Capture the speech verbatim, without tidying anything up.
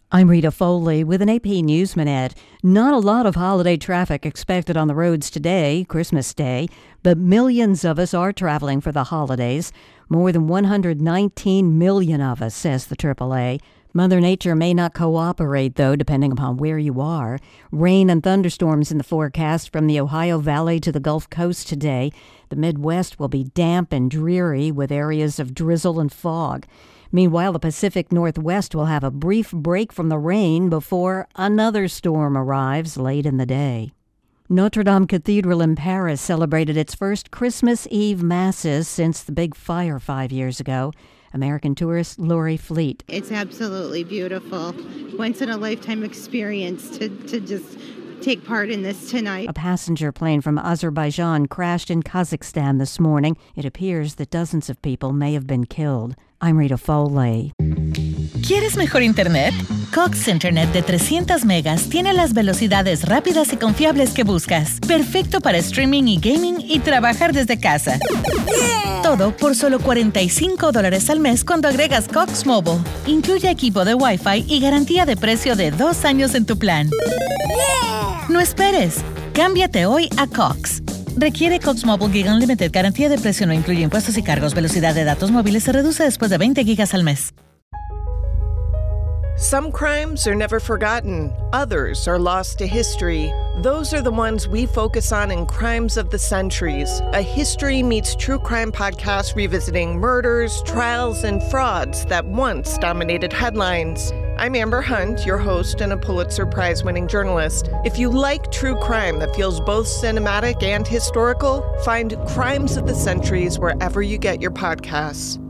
I'm Rita Foley with an A P News Minute. Not a lot of holiday traffic expected on the roads today, Christmas Day, but millions of us are traveling for the holidays. More than one hundred nineteen million of us, says the triple A. Mother Nature may not cooperate, though, depending upon where you are. Rain and thunderstorms in the forecast from the Ohio Valley to the Gulf Coast today. The Midwest will be damp and dreary with areas of drizzle and fog. Meanwhile, the Pacific Northwest will have a brief break from the rain before another storm arrives late in the day. Notre Dame Cathedral in Paris celebrated its first Christmas Eve masses since the big fire five years ago. American tourist Lori Fleet. It's absolutely beautiful. Once-in-a-lifetime experience to, to just take part in this tonight. A passenger plane from Azerbaijan crashed in Kazakhstan this morning. It appears that dozens of people may have been killed. I'm Rita Foley. ¿Quieres mejor internet? Cox Internet de trescientas megas tiene las velocidades rápidas y confiables que buscas. Perfecto para streaming y gaming y trabajar desde casa. Yeah. Todo por solo cuarenta y cinco dólares al mes cuando agregas Cox Mobile. Incluye equipo de Wi-Fi y garantía de precio de dos años en tu plan. Yeah. No esperes. Cámbiate hoy a Cox. Requiere Cox Mobile Gig Unlimited. Garantía de precio no incluye impuestos y cargos. Velocidad de datos móviles se reduce después de veinte gigas al mes. Some crimes are never forgotten. Others are lost to history. Those are the ones we focus on in Crimes of the Centuries, a history meets true crime podcast revisiting murders, trials, and frauds that once dominated headlines. I'm Amber Hunt, your host and a Pulitzer Prize-winning journalist. If you like true crime that feels both cinematic and historical, find Crimes of the Centuries wherever you get your podcasts.